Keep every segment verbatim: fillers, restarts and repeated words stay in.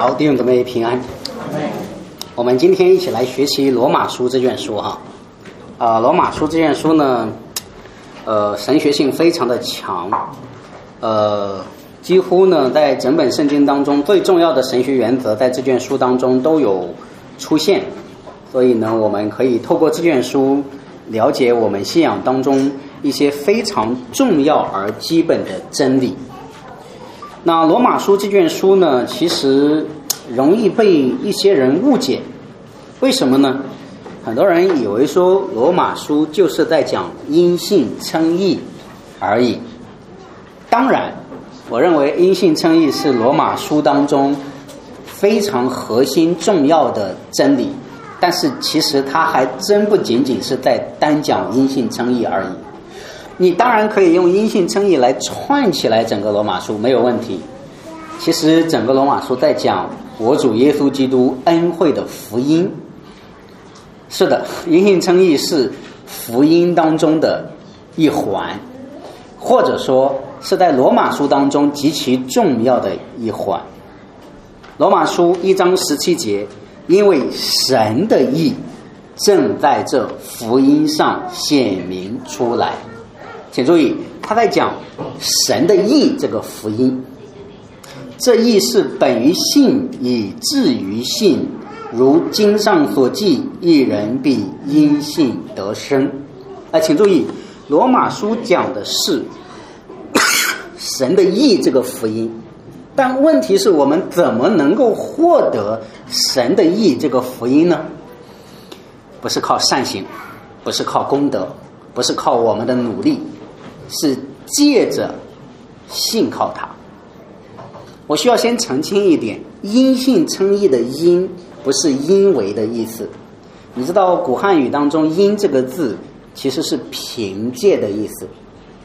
好，弟兄姊妹平安。我们今天一起来学习罗马书这卷书哈。啊、呃，罗马书这卷书呢，呃，神学性非常的强，呃，几乎呢在整本圣经当中最重要的神学原则在这卷书当中都有出现，所以呢，我们可以透过这卷书了解我们信仰当中一些非常重要而基本的真理。那罗马书这卷书呢，其实容易被一些人误解，为什么呢？很多人以为说罗马书就是在讲因信称义而已。当然，我认为因信称义是罗马书当中非常核心重要的真理，但是其实它还真不仅仅是在单讲因信称义而已。你当然可以用因信称义来串起来整个罗马书，没有问题。其实整个罗马书在讲我主耶稣基督恩惠的福音。是的，因信称义是福音当中的一环，或者说是在罗马书当中极其重要的一环。罗马书一章十七节，因为神的义正在这福音上显明出来。请注意，他在讲神的义这个福音，这义是本于信以至于信，如经上所记，一人必因信得生。啊，请注意，罗马书讲的是神的义这个福音，但问题是我们怎么能够获得神的义这个福音呢？不是靠善行，不是靠功德，不是靠我们的努力，是借着信靠他。我需要先澄清一点，因信称义的因不是因为的意思。你知道古汉语当中因这个字其实是凭借的意思，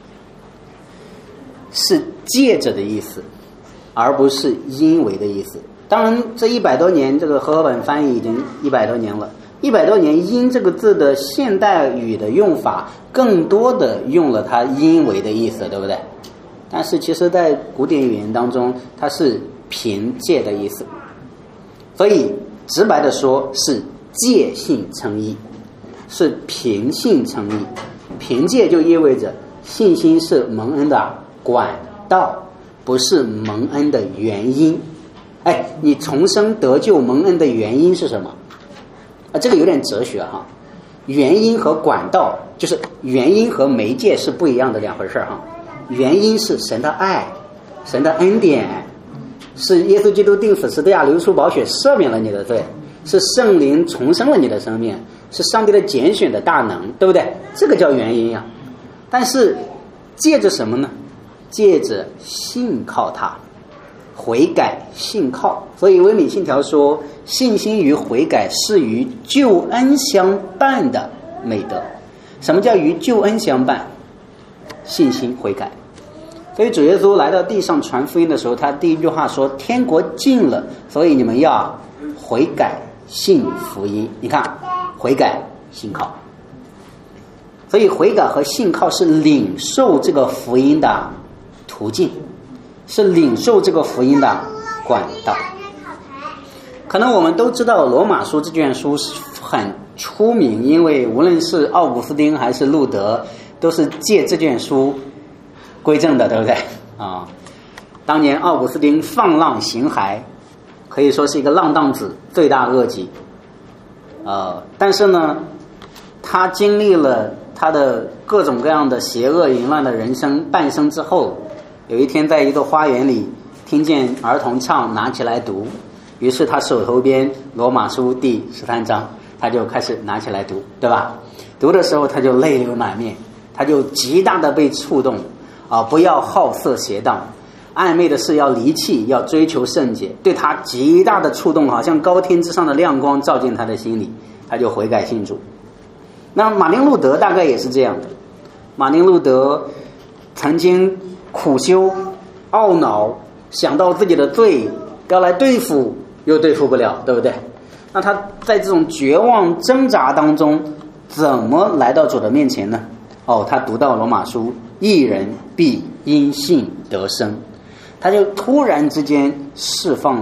是借着的意思，而不是因为的意思。当然这一百多年，这个和合本翻译已经一百多年了，一百多年因这个字的现代语的用法更多的用了它因为的意思，对不对？但是其实在古典语言当中它是凭借的意思，所以直白的说是借信称义，是凭信称义。凭借就意味着信心是蒙恩的管道，不是蒙恩的原因。哎，你重生得救蒙恩的原因是什么啊？这个有点哲学哈。原因和管道，就是原因和媒介是不一样的两回事哈。原因是神的爱，神的恩典，是耶稣基督钉死十字架流出宝血赦免了你的罪，是圣灵重生了你的生命，是上帝的拣选的大能，对不对？这个叫原因呀。但是借着什么呢？借着信靠他，悔改信靠。所以威敏信条说，信心与悔改是与救恩相伴的美德。什么叫与救恩相伴？信心悔改。所以主耶稣来到地上传福音的时候，他第一句话说，天国近了，所以你们要悔改信福音。你看，悔改信靠。所以悔改和信靠是领受这个福音的途径，是领受这个福音的管道。可能我们都知道罗马书这卷书很出名，因为无论是奥古斯丁还是路德都是借这卷书归正的，对不对啊？当年奥古斯丁放浪形骸，可以说是一个浪荡子，罪大恶极。呃，但是呢，他经历了他的各种各样的邪恶淫乱的人生半生之后，有一天在一个花园里听见儿童唱，拿起来读，于是他手头边罗马书第十三章，他就开始拿起来读，对吧？读的时候他就泪流满面，他就极大的被触动啊！不要好色邪荡，暧昧的事要离弃，要追求圣洁，对他极大的触动，好像高天之上的亮光照进他的心里，他就悔改信主。那马丁路德大概也是这样的，马丁路德曾经苦修懊恼，想到自己的罪要来对付，又对付不了，对不对？那他在这种绝望挣扎当中，怎么来到主的面前呢？哦，他读到罗马书，一人必因信得生，他就突然之间释放了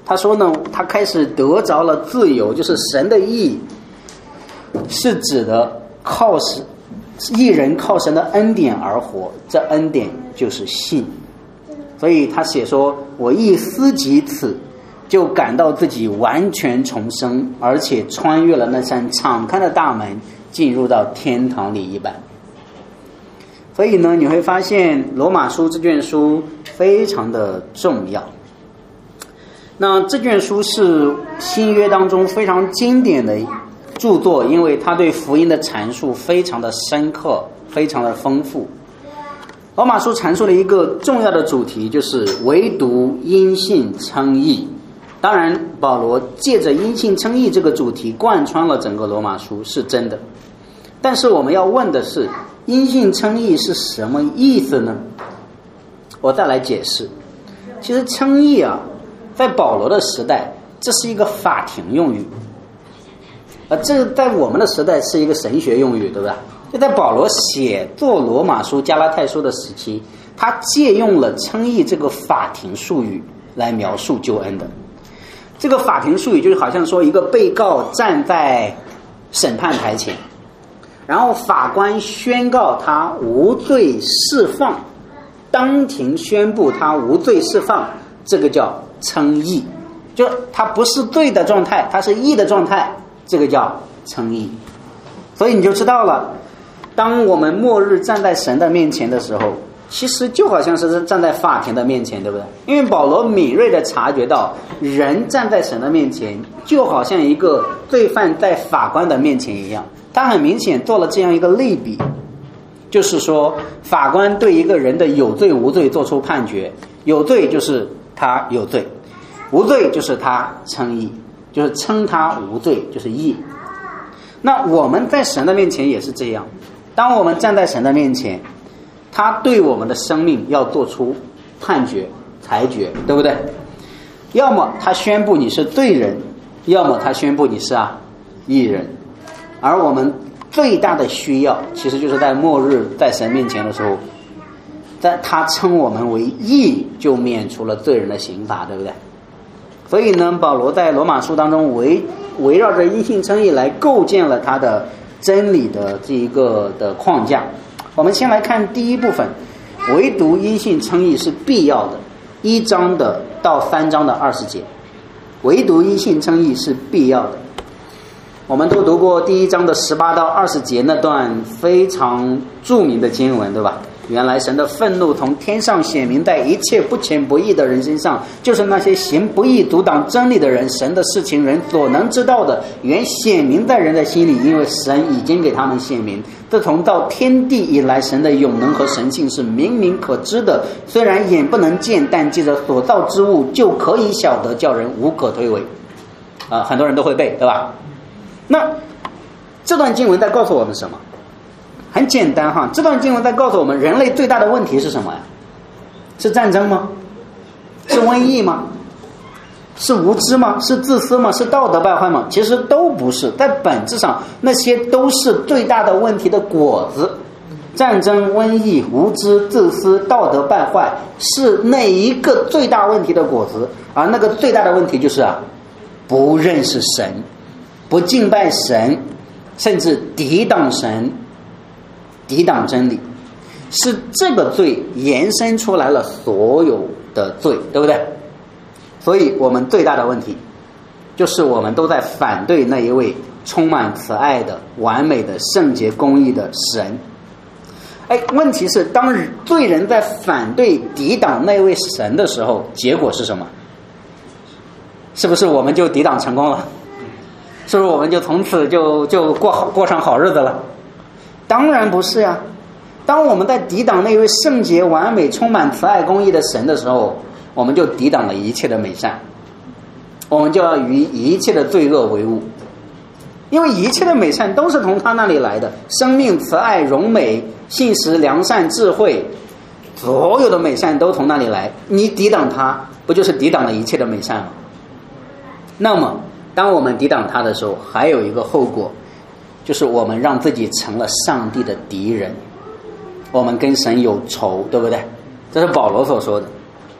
他说呢，他开始得着了自由，就是神的义是指的靠神，义人靠神的恩典而活，这恩典就是信。所以他写说，我一思及此，就感到自己完全重生，而且穿越了那扇敞开的大门，进入到天堂里一般。所以呢，你会发现罗马书这卷书非常的重要。那这卷书是新约当中非常经典的著作，因为它对福音的阐述非常的深刻，非常的丰富。罗马书阐述了一个重要的主题，就是唯独因信称义。当然保罗借着因信称义这个主题贯穿了整个罗马书，是真的。但是我们要问的是，因信称义是什么意思呢？我再来解释。其实称义啊，在保罗的时代，这是一个法庭用语，而这在我们的时代是一个神学用语，对吧？就在保罗写作罗马书、加拉太书的时期，他借用了称义这个法庭术语来描述救恩的。这个法庭术语就是好像说一个被告站在审判台前，然后法官宣告他无罪释放，当庭宣布他无罪释放，这个叫称义。就他不是罪的状态，他是义的状态，这个叫称义。所以你就知道了，当我们末日站在神的面前的时候，其实就好像是站在法庭的面前，对不对？因为保罗敏锐地察觉到，人站在神的面前就好像一个罪犯在法官的面前一样。他很明显做了这样一个类比，就是说法官对一个人的有罪无罪做出判决，有罪就是他有罪，无罪就是他称义，就是称他无罪，就是义。那我们在神的面前也是这样，当我们站在神的面前，他对我们的生命要做出判决裁决，对不对？要么他宣布你是罪人，要么他宣布你是啊义人。而我们最大的需要其实就是在末日在神面前的时候，在他称我们为义，就免除了罪人的刑罚，对不对？所以呢，保罗在罗马书当中围围绕着因信称义来构建了他的真理的这一个的框架。我们先来看第一部分，唯独因信称义是必要的，一章的到三章的二十节，唯独因信称义是必要的。我们都读过第一章的十八到二十节那段非常著名的经文，对吧？原来神的愤怒从天上显明在一切不虔不义的人身上，就是那些行不义阻挡真理的人，神的事情人所能知道的原显明在人的心里，因为神已经给他们显明。自从造天地以来，神的永能和神性是明明可知的，虽然眼不能见，但借着所造之物就可以晓得，叫人无可推诿。啊、呃，很多人都会背，对吧？那这段经文在告诉我们什么？很简单哈，这段经文在告诉我们，人类最大的问题是什么呀？是战争吗？是瘟疫吗？是无知吗？是自私吗？是道德败坏吗？其实都不是，在本质上那些都是最大的问题的果子。战争、瘟疫、无知、自私、道德败坏是那一个最大问题的果子，而那个最大的问题就是啊，不认识神，不敬拜神，甚至抵挡神，抵挡真理，是这个罪延伸出来了所有的罪，对不对？所以我们最大的问题就是我们都在反对那一位充满慈爱的、完美的、圣洁公义的神。哎，问题是当罪人在反对抵挡那位神的时候，结果是什么？是不是我们就抵挡成功了？是不是我们就从此就就过好过上好日子了？当然不是呀。当我们在抵挡那位圣洁完美充满慈爱公义的神的时候，我们就抵挡了一切的美善，我们就要与一切的罪恶为伍，因为一切的美善都是从他那里来的，生命、慈爱、荣美、信实、良善、智慧，所有的美善都从那里来，你抵挡他，不就是抵挡了一切的美善吗？那么当我们抵挡他的时候，还有一个后果，就是我们让自己成了上帝的敌人，我们跟神有仇，对不对？这是保罗所说的。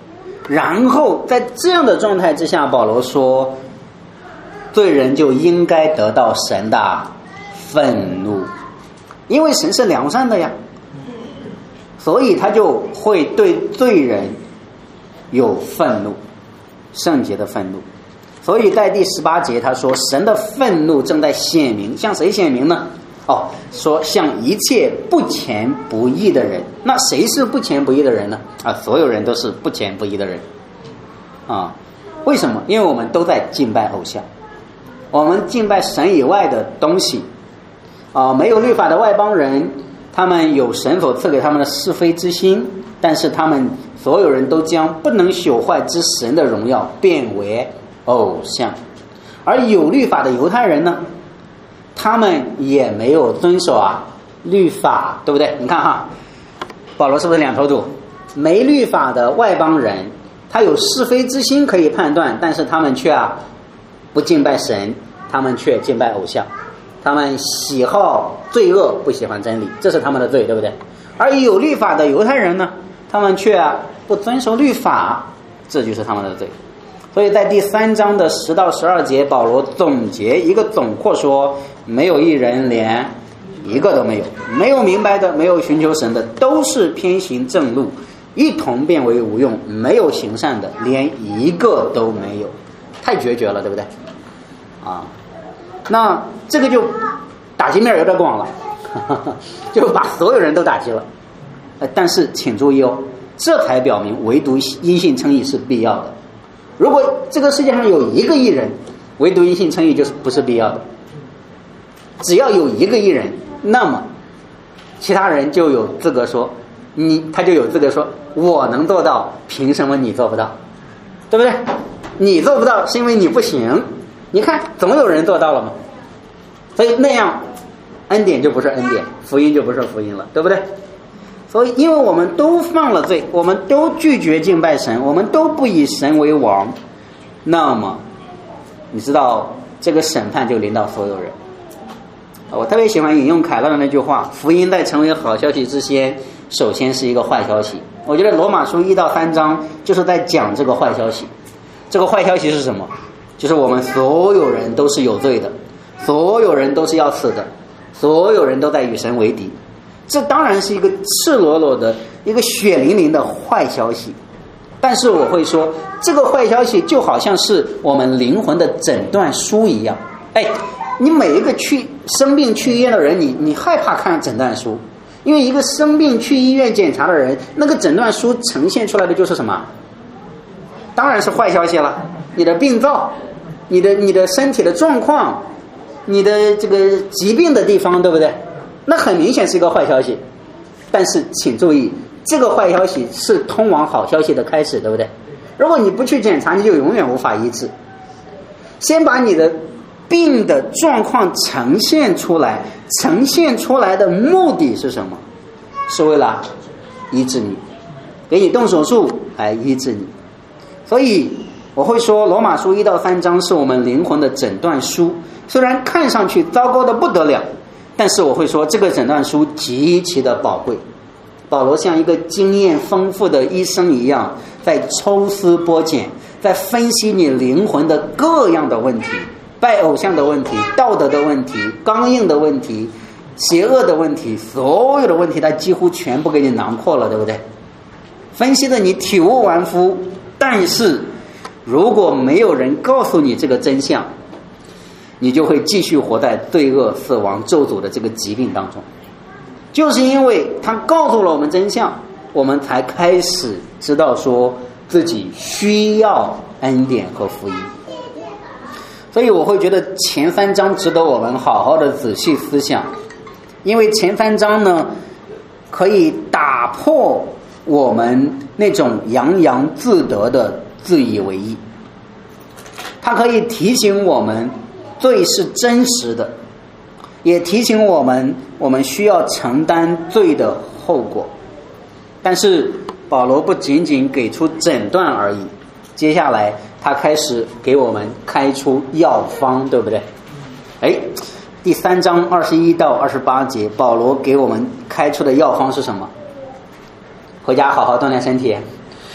然后在这样的状态之下，保罗说，罪人就应该得到神的愤怒，因为神是良善的呀，所以他就会对罪人有愤怒，圣洁的愤怒。所以在第十八节他说，神的愤怒正在显明，向谁显明呢？哦，说向一切不虔不义的人。那谁是不虔不义的人呢？啊，所有人都是不虔不义的人啊。为什么？因为我们都在敬拜偶像，我们敬拜神以外的东西啊。没有律法的外邦人，他们有神所赐给他们的是非之心，但是他们所有人都将不能朽坏之神的荣耀变为偶像。而有律法的犹太人呢，他们也没有遵守啊律法，对不对？你看哈，保罗是不是两头堵？没律法的外邦人，他有是非之心可以判断，但是他们却啊不敬拜神，他们却敬拜偶像，他们喜好罪恶，不喜欢真理，这是他们的罪，对不对？而有律法的犹太人呢，他们却啊不遵守律法，这就是他们的罪。所以在第三章的十到十二节，保罗总结一个总括说，没有一人，连一个都没有，没有明白的，没有寻求神的，都是偏行正路，一同变为无用，没有行善的，连一个都没有。太决绝了，对不对啊？那这个就打击面有点广了，就把所有人都打击了。但是请注意哦，这才表明唯独因信称义是必要的。如果这个世界上有一个义人，唯独因信称义就是不是必要的。只要有一个义人，那么其他人就有资格说你，他就有资格说我能做到，凭什么你做不到？对不对？你做不到是因为你不行，你看总有人做到了嘛。所以那样恩典就不是恩典，福音就不是福音了，对不对？所以因为我们都犯了罪，我们都拒绝敬拜神，我们都不以神为王，那么你知道这个审判就临到所有人。我特别喜欢引用凯勒的那句话，福音在成为好消息之前，首先是一个坏消息。我觉得罗马书一到三章就是在讲这个坏消息。这个坏消息是什么？就是我们所有人都是有罪的，所有人都是要死的，所有人都在与神为敌。这当然是一个赤裸裸的一个血淋淋的坏消息，但是我会说这个坏消息就好像是我们灵魂的诊断书一样。哎，你每一个去生病去医院的人，你你害怕看诊断书，因为一个生病去医院检查的人，那个诊断书呈现出来的就是什么？当然是坏消息了。你的病灶，你的你的身体的状况，你的这个疾病的地方，对不对？那很明显是一个坏消息。但是请注意，这个坏消息是通往好消息的开始，对不对？如果你不去检查，你就永远无法医治。先把你的病的状况呈现出来，呈现出来的目的是什么？是为了医治你，给你动手术来医治你。所以我会说罗马书一到三章是我们灵魂的诊断书，虽然看上去糟糕的不得了，但是我会说这个诊断书极其的宝贵。保罗像一个经验丰富的医生一样，在抽丝剥茧，在分析你灵魂的各样的问题，拜偶像的问题，道德的问题，刚硬的问题，邪恶的问题，所有的问题他几乎全部给你囊括了，对不对？分析的你体无完肤。但是如果没有人告诉你这个真相，你就会继续活在罪恶、死亡、咒诅的这个疾病当中。就是因为他告诉了我们真相，我们才开始知道说自己需要恩典和福音。所以我会觉得前三章值得我们好好的仔细思想，因为前三章呢可以打破我们那种洋洋自得的自以为意，它可以提醒我们罪是真实的，也提醒我们我们需要承担罪的后果。但是保罗不仅仅给出诊断而已，接下来他开始给我们开出药方，对不对？哎，第三章二十一到二十八节，保罗给我们开出的药方是什么？回家好好锻炼身体。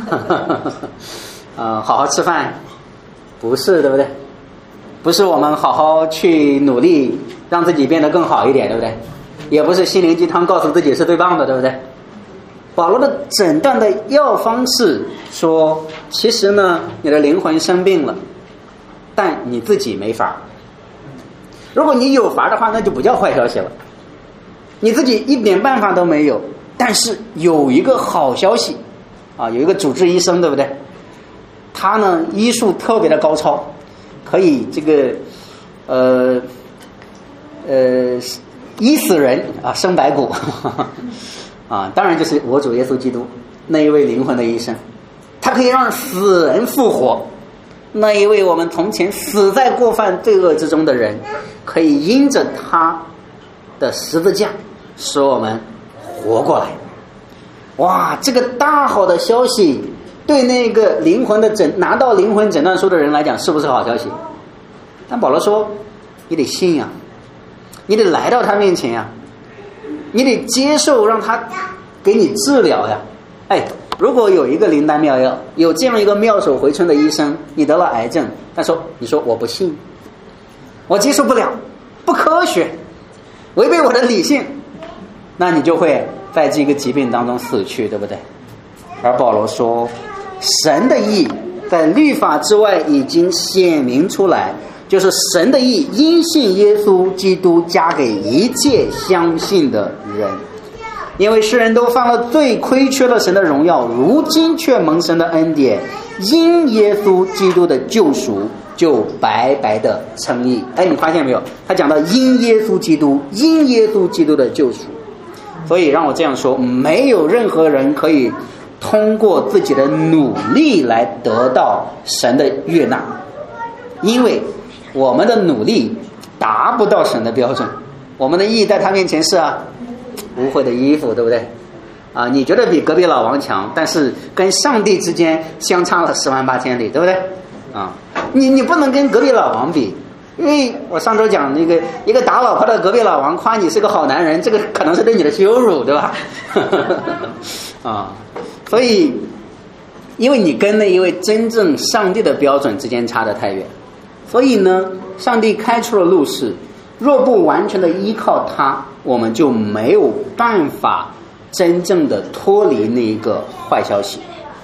呃，好好吃饭，不是，对不对？不是我们好好去努力让自己变得更好一点，对不对？也不是心灵鸡汤告诉自己是最棒的，对不对？保罗的诊断的药方是说，其实呢，你的灵魂生病了，但你自己没法。如果你有法的话，那就不叫坏消息了。你自己一点办法都没有，但是有一个好消息啊，有一个主治医生，对不对？他呢医术特别的高超，可以这个呃呃医死人啊，生白骨啊，当然就是我主耶稣基督那一位灵魂的医生，他可以让死人复活。那一位我们从前死在过犯罪恶之中的人，可以因着他的十字架使我们活过来。哇，这个大好的消息对那个灵魂的诊拿到灵魂诊断书的人来讲是不是好消息？但保罗说你得信呀、啊，你得来到他面前呀、啊，你得接受让他给你治疗呀。哎，如果有一个灵丹妙药，有这样一个妙手回春的医生，你得了癌症，他说你说我不信，我接受不了，不科学，违背我的理性，那你就会在这个疾病当中死去，对不对？而保罗说神的义在律法之外已经显明出来，就是神的义因信耶稣基督加给一切相信的人。因为世人都犯了罪，亏缺了神的荣耀，如今却蒙神的恩典，因耶稣基督的救赎就白白的称义。哎，你发现没有？他讲到因耶稣基督，因耶稣基督的救赎。所以让我这样说，没有任何人可以通过自己的努力来得到神的悦纳，因为我们的努力达不到神的标准。我们的义在他面前是啊污秽的衣服，对不对？啊，你觉得比隔壁老王强，但是跟上帝之间相差了十万八千里，对不对？啊，你你不能跟隔壁老王比，因为我上周讲那个一个打老婆的隔壁老王夸你是个好男人，这个可能是对你的羞辱，对吧？啊，所以因为你跟那一位真正上帝的标准之间差得太远，所以呢，上帝开出了路是，若不完全的依靠他，我们就没有办法真正的脱离那一个坏消息。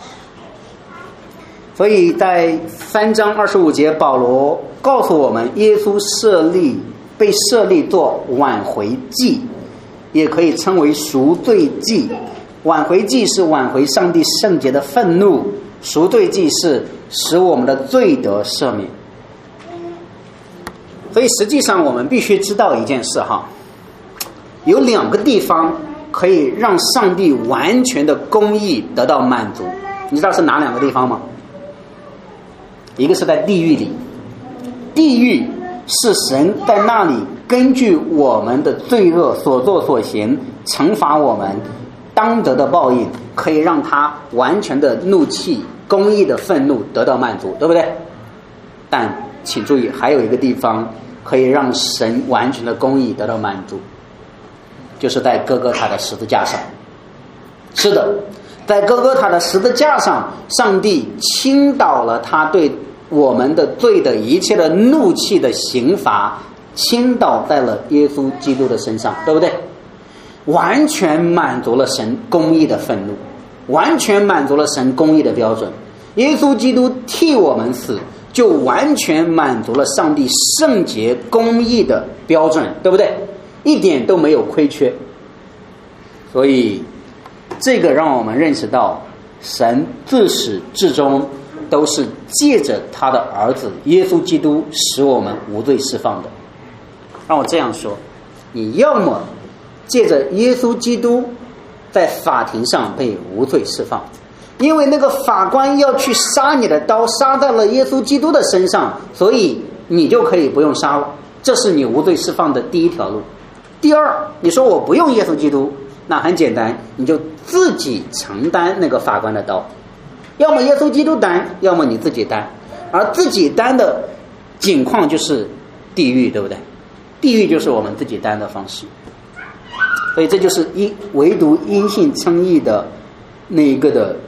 所以在三章二十五节，保罗告诉我们，耶稣设立被设立做挽回祭，也可以称为赎罪祭。挽回祭是挽回上帝圣洁的愤怒，赎罪祭是使我们的罪得赦免。所以实际上我们必须知道一件事哈，有两个地方可以让上帝完全的公义得到满足，你知道是哪两个地方吗？一个是在地狱里，地狱是神在那里根据我们的罪恶所作所行惩罚我们当得的报应，可以让他完全的怒气公义的愤怒得到满足，对不对？但请注意，还有一个地方可以让神完全的公义得到满足，就是在哥哥他的十字架上。是的，在哥哥他的十字架上，上帝倾倒了他对我们的罪的一切的怒气的刑罚，倾倒在了耶稣基督的身上，对不对？完全满足了神公义的愤怒，完全满足了神公义的标准。耶稣基督替我们死，就完全满足了上帝圣洁公义的标准，对不对？一点都没有亏缺。所以这个让我们认识到，神自始至终都是借着他的儿子耶稣基督使我们无罪释放的。让我这样说，你要么借着耶稣基督在法庭上被无罪释放，因为那个法官要去杀你的刀杀在了耶稣基督的身上，所以你就可以不用杀了，这是你无罪释放的第一条路。第二，你说我不用耶稣基督，那很简单，你就自己承担那个法官的刀，要么耶稣基督担，要么你自己担，而自己担的境况就是地狱，对不对？地狱就是我们自己担的方式。所以这就是一唯独因信称义的那一个的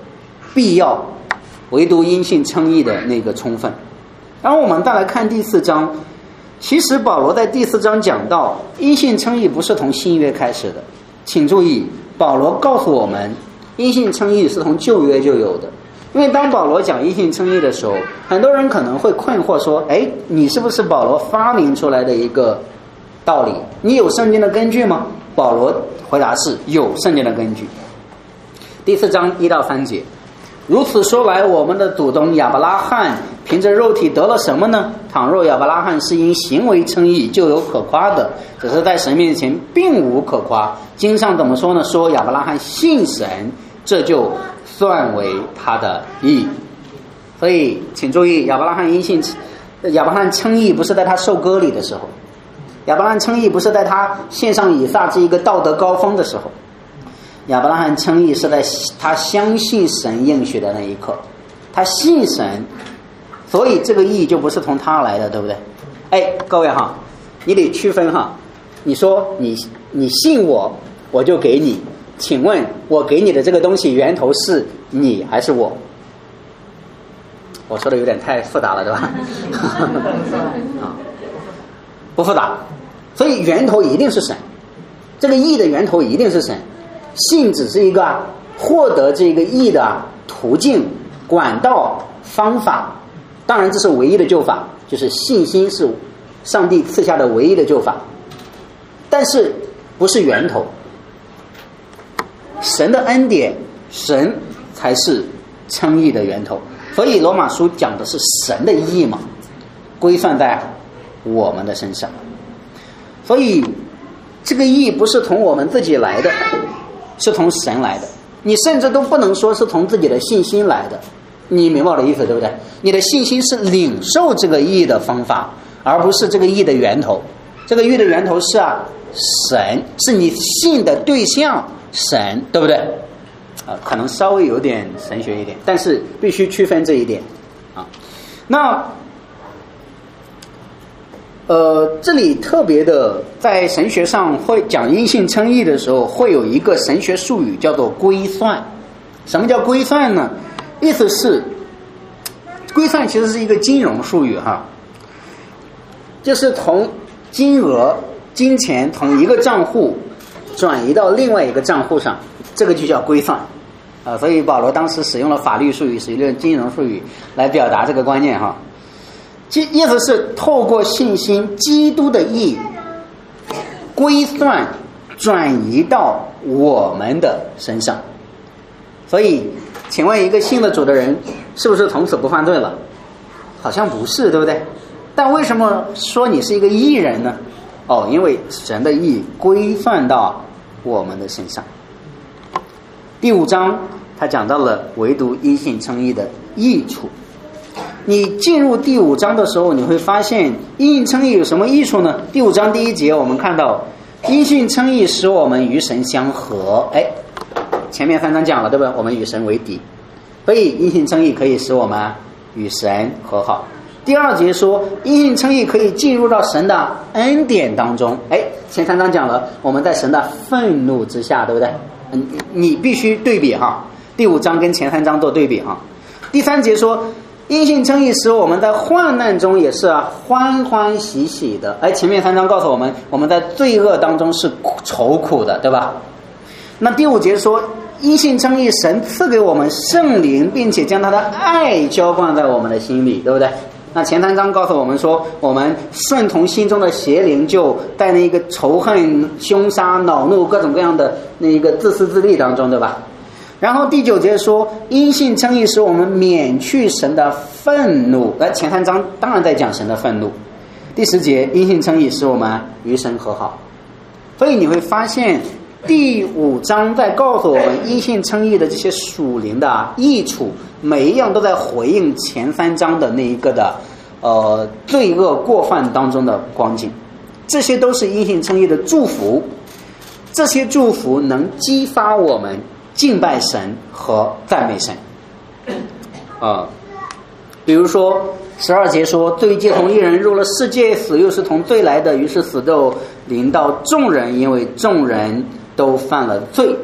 必要，唯独因信称义的那个充分。然后我们再来看第四章，其实保罗在第四章讲到因信称义不是从新约开始的，请注意，保罗告诉我们因信称义是从旧约就有的。因为当保罗讲因信称义的时候，很多人可能会困惑说，哎，你是不是保罗发明出来的一个道理？你有圣经的根据吗？保罗回答是有圣经的根据。第四章一到三节，如此说来，我们的祖宗亚伯拉罕凭着肉体得了什么呢？倘若亚伯拉罕是因行为称义，就有可夸的，只是在神面前并无可夸。经上怎么说呢？说亚伯拉罕信神，这就算为他的义。所以请注意，亚伯拉罕因信亚伯拉罕称义不是在他受割礼的时候，亚伯拉罕称义不是在他献上以撒这一个道德高峰的时候，亚伯拉罕称义是在他相信神应许的那一刻，他信神，所以这个义就不是从他来的，对不对？哎，各位哈，你得区分哈。你说你你信我，我就给你，请问我给你的这个东西源头是你还是我？我说的有点太复杂了，对吧？啊，不复杂，所以源头一定是神，这个义的源头一定是神。信只是一个获得这个义的途径、管道、方法，当然这是唯一的救法，就是信心是上帝赐下的唯一的救法，但是不是源头。神的恩典，神才是称义的源头。所以罗马书讲的是神的义嘛，归算在我们的身上。所以这个义不是从我们自己来的，是从神来的。你甚至都不能说是从自己的信心来的，你明白我的意思对不对？你的信心是领受这个义的方法，而不是这个义的源头。这个义的源头是啊，神，是你信的对象神，对不对？啊，可能稍微有点神学一点，但是必须区分这一点啊。那呃，这里特别的，在神学上会讲因信称义的时候，会有一个神学术语叫做归算。什么叫归算呢？意思是，归算其实是一个金融术语哈，就是从金额、金钱从一个账户转移到另外一个账户上，这个就叫归算。啊，所以保罗当时使用了法律术语，使用了金融术语来表达这个观念哈。其意思是透过信心，基督的义归算转移到我们的身上。所以请问一个信了主的人是不是从此不犯罪了？好像不是，对不对？但为什么说你是一个义人呢？哦，因为神的义归算到我们的身上。第五章他讲到了唯独因信称义的益处。你进入第五章的时候，你会发现因信称义有什么益处呢？第五章第一节我们看到因信称义使我们与神相合。哎，前面三章讲了对吧？我们与神为敌，所以因信称义可以使我们与神和好。第二节说因信称义可以进入到神的恩典当中。哎，前三章讲了我们在神的愤怒之下，对不对？嗯，你必须对比哈，第五章跟前三章做对比哈。第三节说因信称义使我们在患难中也是啊欢欢喜喜的。哎，前面三章告诉我们我们在罪恶当中是愁苦的，对吧？那第五节说因信称义，神赐给我们圣灵，并且将他的爱浇灌在我们的心里，对不对？那前三章告诉我们说我们顺从心中的邪灵，就在那个仇恨、凶杀、恼怒各种各样的那一个自私自利当中，对吧？然后第九节说因信称义使我们免去神的愤怒。那前三章当然在讲神的愤怒。第十节因信称义使我们与神和好。所以你会发现第五章在告诉我们因信称义的这些属灵的益处，每一样都在回应前三章的那一个的呃罪恶过犯当中的光景。这些都是因信称义的祝福，这些祝福能激发我们敬拜神和赞美神。呃，比如说十二节说罪既从一人入了世界，死又是从罪来的，于是死就临到众人，因为众人都犯了罪。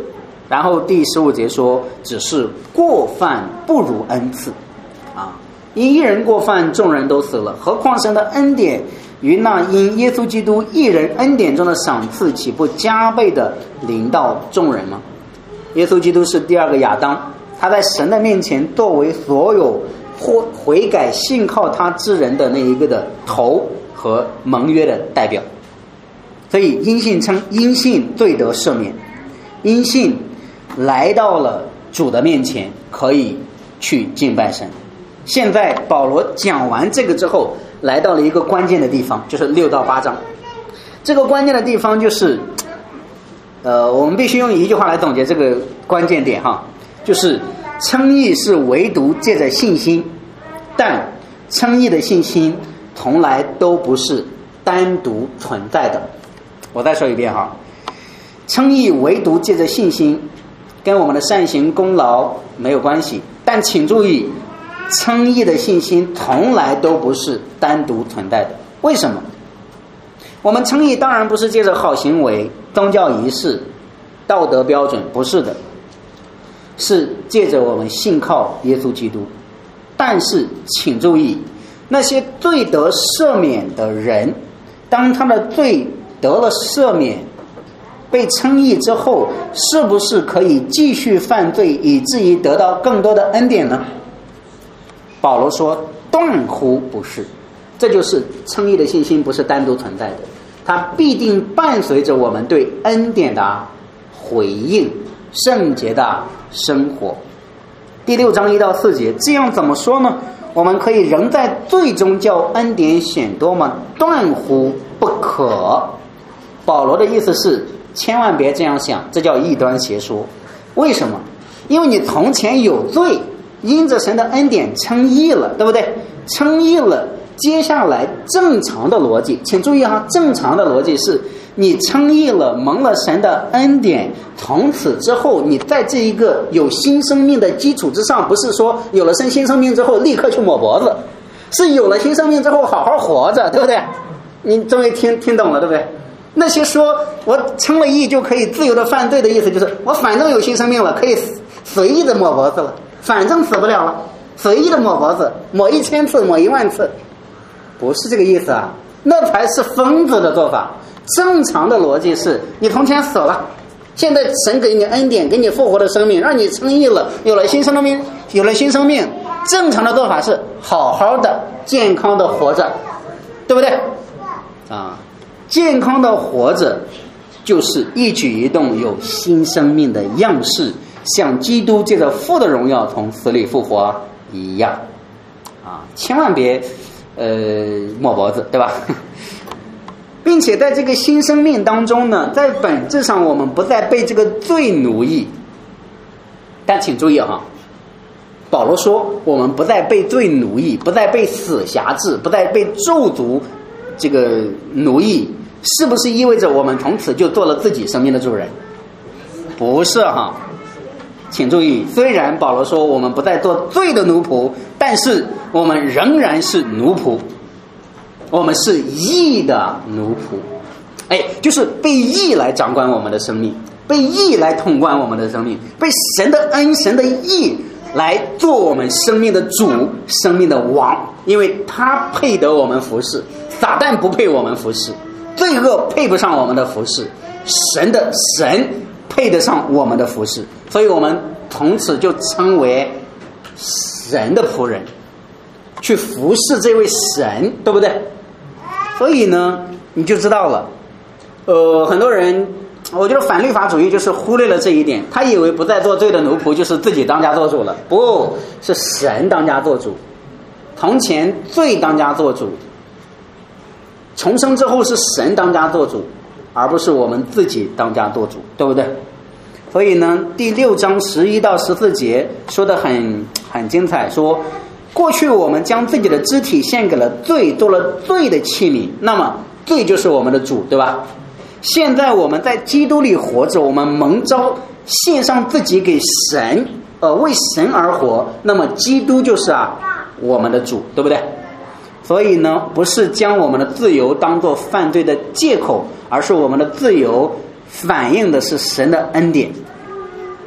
然后第十五节说，只是过犯不如恩赐啊，因一人过犯，众人都死了，何况神的恩典与那因耶稣基督一人恩典中的赏赐，岂不加倍的临到众人吗？耶稣基督是第二个亚当，他在神的面前作为所有或悔改信靠他之人的那一个的头和盟约的代表。所以因信称因信罪得赦免，因信来到了主的面前，可以去敬拜神。现在保罗讲完这个之后，来到了一个关键的地方，就是六到八章。这个关键的地方就是呃，我们必须用一句话来总结这个关键点哈，就是称义是唯独借着信心，但称义的信心从来都不是单独存在的。我再说一遍哈，称义唯独借着信心，跟我们的善行功劳没有关系，但请注意，称义的信心从来都不是单独存在的。为什么？我们称义当然不是借着好行为、宗教仪式、道德标准，不是的，是借着我们信靠耶稣基督。但是请注意，那些罪得赦免的人，当他的罪得了赦免，被称义之后，是不是可以继续犯罪，以至于得到更多的恩典呢？保罗说断乎不是，这就是称义的信心不是单独存在的，它必定伴随着我们对恩典的回应，圣洁的生活。第六章一到四节，这样怎么说呢？我们可以仍在罪中叫恩典显多吗？断乎不可。保罗的意思是，千万别这样想，这叫异端邪说。为什么？因为你从前有罪，因着神的恩典称义了，对不对？称义了，接下来正常的逻辑，请注意哈，正常的逻辑是你称义了，蒙了神的恩典，从此之后你在这一个有新生命的基础之上，不是说有了生新生命之后立刻去抹脖子，是有了新生命之后好好活着，对不对？你终于听听懂了，对不对？那些说我称了义就可以自由的犯罪的意思，就是我反正有新生命了，可以随意的抹脖子了，反正死不了了，随意的抹脖子，抹一千次，抹一万次，不是这个意思啊，那才是疯子的做法。正常的逻辑是，你从前死了，现在神给你恩典，给你复活的生命，让你称义了，有了新生命，有了新生命。正常的做法是好好的、健康的活着，对不对？啊，健康的活着就是一举一动有新生命的样式，像基督借着父的荣耀从死里复活一样。啊，千万别呃抹脖子，对吧？并且在这个新生命当中呢，在本质上我们不再被这个罪奴役。但请注意哈，保罗说我们不再被罪奴役，不再被死辖制，不再被咒诅这个奴役，是不是意味着我们从此就做了自己生命的主人？不是哈，请注意，虽然保罗说我们不再做罪的奴仆，但是我们仍然是奴仆，我们是义的奴仆，哎，就是被义来掌管我们的生命，被义来统管我们的生命，被神的恩、神的义来做我们生命的主、生命的王，因为他配得我们服侍，撒旦不配我们服侍，罪恶配不上我们的服侍，神的神配得上我们的服侍，所以我们从此就称为神的仆人，去服侍这位神，对不对？所以呢，你就知道了，呃，很多人，我觉得反律法主义就是忽略了这一点，他以为不再做罪的奴仆就是自己当家做主了，不是神当家做主。从前罪当家做主，重生之后是神当家做主，而不是我们自己当家做主，对不对？所以呢，第六章十一到十四节说得很很精彩，说过去我们将自己的肢体献给了罪，做了罪的器皿，那么罪就是我们的主，对吧？现在我们在基督里活着，我们蒙召献上自己给神，呃，为神而活，那么基督就是啊我们的主，对不对？所以呢，不是将我们的自由当作犯罪的借口，而是我们的自由反映的是神的恩典。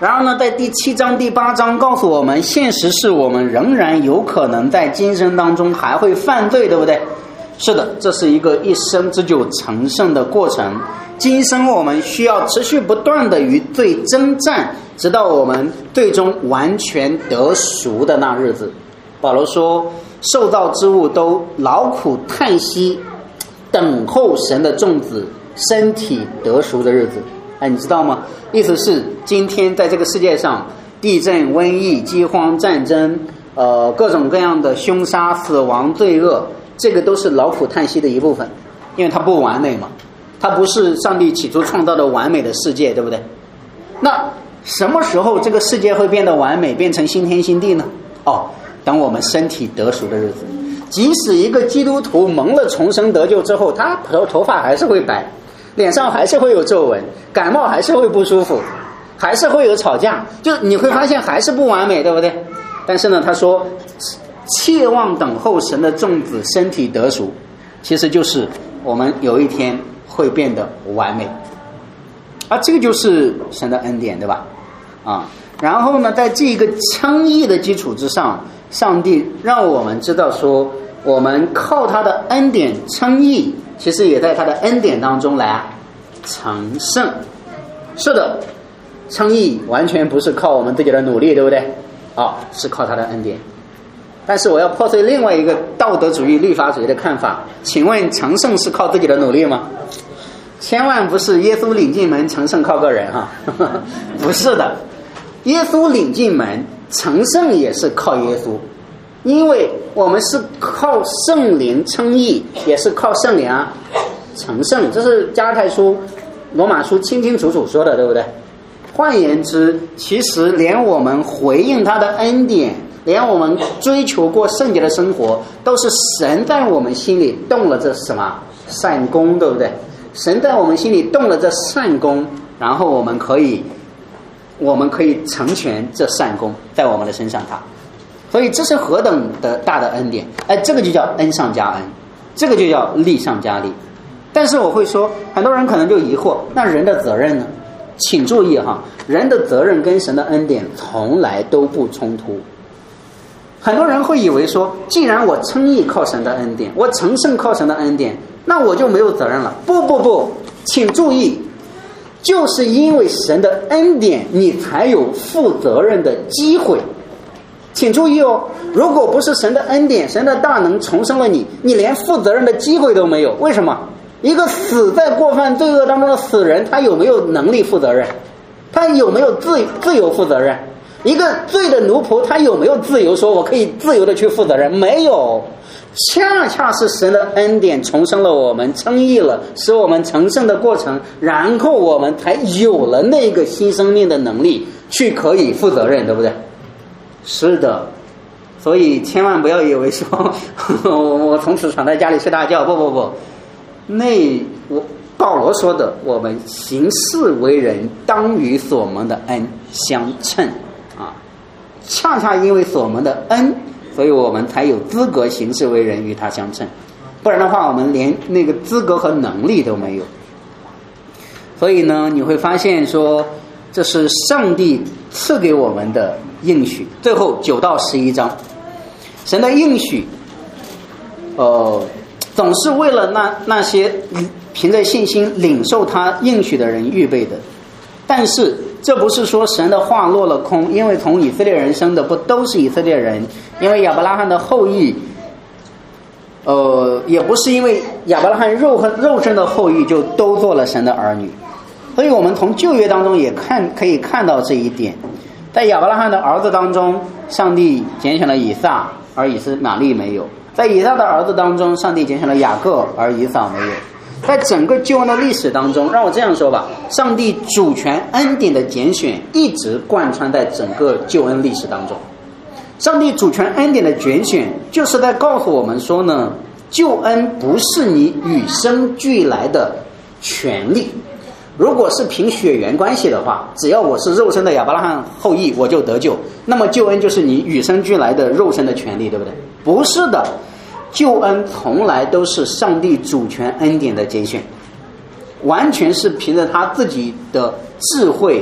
然后呢，在第七章、第八章告诉我们，现实是我们仍然有可能在今生当中还会犯罪，对不对？是的，这是一个一生之久成圣的过程。今生我们需要持续不断的与罪征战，直到我们最终完全得赎的那日子。保罗说，受造之物都劳苦叹息，等候神的众子身体得赎的日子。哎，你知道吗？意思是今天在这个世界上，地震、瘟疫、饥荒、战争，呃，各种各样的凶杀、死亡、罪恶，这个都是劳苦叹息的一部分，因为它不完美嘛，它不是上帝起初创造的完美的世界，对不对？那什么时候这个世界会变得完美，变成新天新地呢？哦，等我们身体得赎的日子。即使一个基督徒蒙了重生得救之后，他头头发还是会白，脸上还是会有皱纹，感冒还是会不舒服，还是会有吵架，就你会发现还是不完美，对不对？但是呢，他说切望等候神的众子身体得赎，其实就是我们有一天会变得完美，啊，这个就是神的恩典，对吧？啊，然后呢，在这个称义的基础之上，上帝让我们知道说，我们靠他的恩典称义，其实也在他的恩典当中来啊成圣。是的，称义完全不是靠我们自己的努力，对不对？哦，是靠他的恩典。但是我要破碎另外一个道德主义、律法主义的看法，请问成圣是靠自己的努力吗？千万不是耶稣领进门，成圣靠个人哈，不是的，耶稣领进门，成圣也是靠耶稣，因为我们是靠圣灵称义，也是靠圣灵啊成圣，这是加拉太书、罗马书清清楚楚说的，对不对？换言之，其实连我们回应他的恩典，连我们追求过圣洁的生活，都是神在我们心里动了这什么善功，对不对？神在我们心里动了这善功，然后我们可以我们可以成全这善功在我们的身上他，所以这是何等的大的恩典，哎，这个就叫恩上加恩，这个就叫利上加利。但是我会说，很多人可能就疑惑，那人的责任呢？请注意哈，人的责任跟神的恩典从来都不冲突。很多人会以为说，既然我称义靠神的恩典，我成圣靠神的恩典，那我就没有责任了。不不不，请注意，就是因为神的恩典，你才有负责任的机会。请注意哦，如果不是神的恩典，神的大能重生了你，你连负责任的机会都没有。为什么？一个死在过犯罪恶当中的死人，他有没有能力负责任？他有没有自自由负责任？一个罪的奴仆，他有没有自由说我可以自由的去负责任？没有，恰恰是神的恩典重生了我们，称义了，使我们成圣的过程，然后我们才有了那个新生命的能力去可以负责任，对不对？是的，所以千万不要以为说我从此躺在家里睡大觉，不不不，那我保罗说的，我们行事为人当与所蒙的恩相称啊，恰恰因为所蒙的恩，所以我们才有资格行事为人与他相称，不然的话我们连那个资格和能力都没有。所以呢，你会发现说，这是上帝赐给我们的应许。最后九到十一章，神的应许呃，总是为了那那些凭着信心领受他应许的人预备的。但是这不是说神的话落了空，因为从以色列人生的不都是以色列人，因为亚伯拉罕的后裔呃，也不是因为亚伯拉罕肉肉身的后裔就都做了神的儿女。所以我们从旧约当中也看可以看到这一点，在亚伯拉罕的儿子当中，上帝拣选了以撒，而以斯玛利没有；在以撒的儿子当中，上帝拣选了雅各，而以扫没有。在整个救恩的历史当中，让我这样说吧，上帝主权恩典的拣选一直贯穿在整个救恩历史当中。上帝主权恩典的拣选就是在告诉我们说呢，救恩不是你与生俱来的权利。如果是凭血缘关系的话，只要我是肉身的亚伯拉罕后裔我就得救，那么救恩就是你与生俱来的肉身的权利，对不对？不是的，救恩从来都是上帝主权恩典的拣选，完全是凭着他自己的智慧，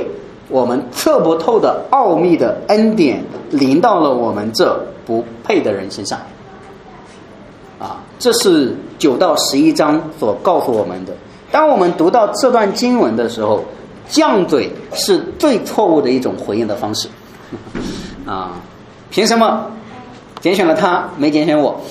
我们测不透的奥秘的恩典临到了我们这不配的人身上。啊，这是九到十一章所告诉我们的。当我们读到这段经文的时候，犟嘴是最错误的一种回应的方式。啊，凭什么拣选了他，没拣选我？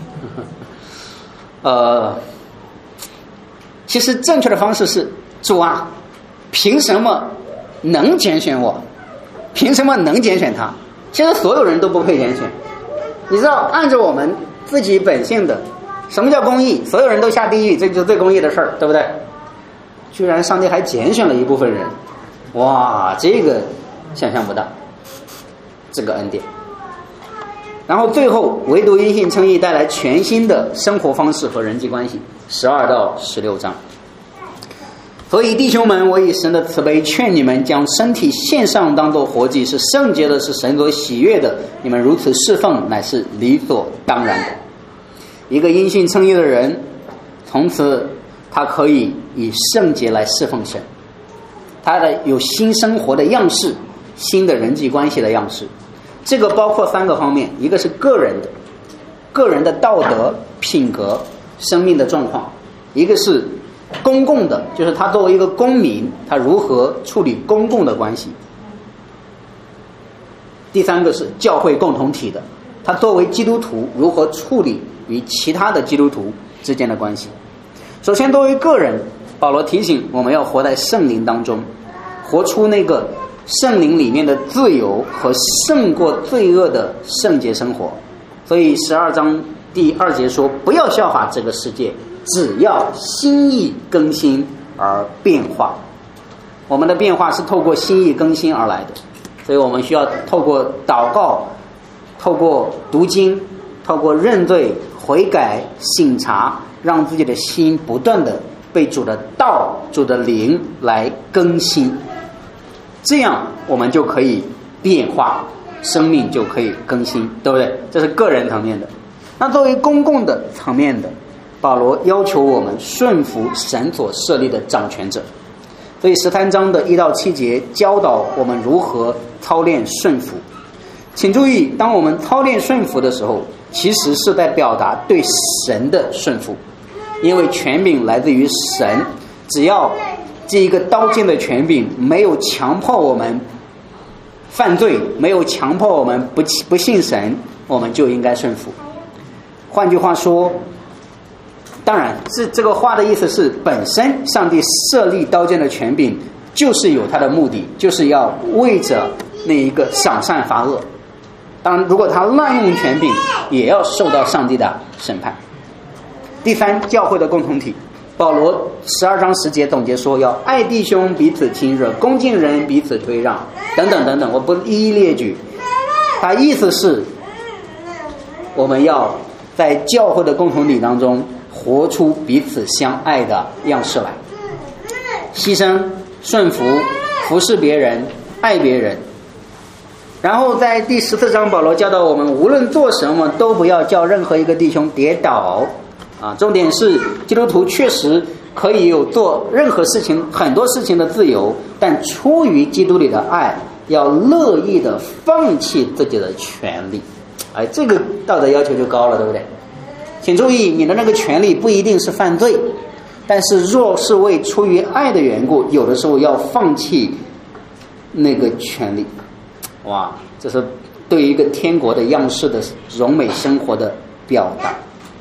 呃，其实正确的方式是：主啊，凭什么能拣选我？凭什么能拣选他？其实所有人都不配拣选。你知道，按照我们自己本性的，什么叫公义？所有人都下地狱，这就是最公义的事儿，对不对？居然上帝还拣选了一部分人，哇，这个想象不到，这个恩典。然后最后，唯独因信称义带来全新的生活方式和人际关系，十二到十六章。所以弟兄们，我以神的慈悲劝你们，将身体献上，当作活祭，是圣洁的，是神所喜悦的。你们如此侍奉，乃是理所当然的。一个因信称义的人，从此他可以以圣洁来侍奉神，他的有新生活的样式，新的人际关系的样式。这个包括三个方面，一个是个人的个人的道德品格生命的状况，一个是公共的，就是他作为一个公民，他如何处理公共的关系，第三个是教会共同体的，他作为基督徒如何处理与其他的基督徒之间的关系。首先作为个人，保罗提醒我们要活在圣灵当中，活出那个圣灵里面的自由和胜过罪恶的圣洁生活。所以十二章第二节说，不要效法这个世界，只要心意更新而变化。我们的变化是透过心意更新而来的，所以我们需要透过祷告，透过读经，透过认罪悔改省察，让自己的心不断的被主的道主的灵来更新，这样我们就可以变化，生命就可以更新，对不对？这是个人层面的。那作为公共的层面的，保罗要求我们顺服神所设立的掌权者。所以十三章的一到七节教导我们如何操练顺服。请注意，当我们操练顺服的时候，其实是在表达对神的顺服，因为权柄来自于神，只要这一个刀剑的权柄没有强迫我们犯罪，没有强迫我们不不信神，我们就应该顺服。换句话说，当然这这个话的意思是，本身上帝设立刀剑的权柄就是有他的目的，就是要为着那一个赏善罚恶。当然如果他滥用权柄，也要受到上帝的审判。第三，教会的共同体，保罗十二章十节总结说，要爱弟兄，彼此亲热，恭敬人，彼此推让，等等等等，我不一一列举。他意思是我们要在教会的共同体当中活出彼此相爱的样式来，牺牲顺服服侍别人爱别人。然后在第十四章，保罗教导我们无论做什么都不要叫任何一个弟兄跌倒啊，重点是基督徒确实可以有做任何事情很多事情的自由，但出于基督里的爱，要乐意的放弃自己的权利。哎，这个道德要求就高了，对不对？请注意，你的那个权利不一定是犯罪，但是若是为出于爱的缘故，有的时候要放弃那个权利。哇，这是对于一个天国的样式的荣美生活的表达。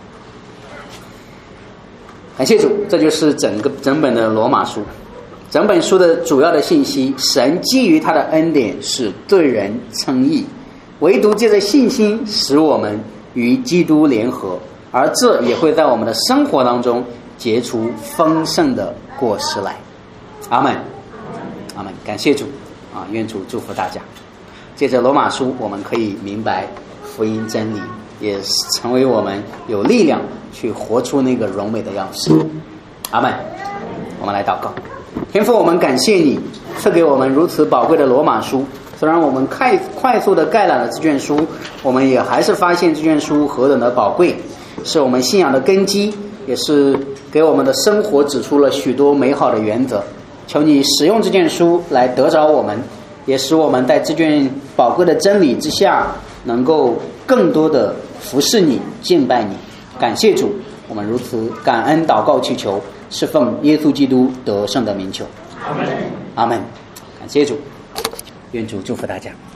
感谢主，这就是整个整本的罗马书。整本书的主要的信息，神基于他的恩典使罪人称义，唯独借着信心使我们与基督联合，而这也会在我们的生活当中结出丰盛的果实来。阿们，阿们，感谢主啊！愿主祝福大家。借着罗马书，我们可以明白福音真理，也成为我们有力量去活出那个荣美的样式。阿们。我们来祷告。天父，我们感谢你赐给我们如此宝贵的罗马书。虽然我们快快速的概览了这卷书，我们也还是发现这卷书何等的宝贵，是我们信仰的根基，也是给我们的生活指出了许多美好的原则。 求你使用这卷书来得着我们，也使我们在这卷宝贵的真理之下，能够更多的服侍你、敬拜你。感谢主，我们如此感恩祷告祈求，是奉耶稣基督得胜的名求。阿门。阿门。感谢主，愿主祝福大家。